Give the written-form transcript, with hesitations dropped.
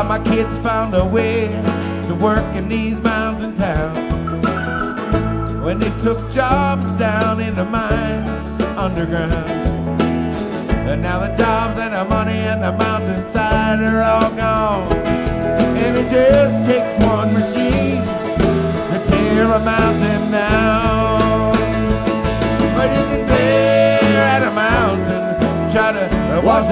my kids found a way to work in these mountain towns. When they took jobs down in the mines underground. And now the jobs and the money and the mountainside are all gone. And it just takes one machine to tear them out.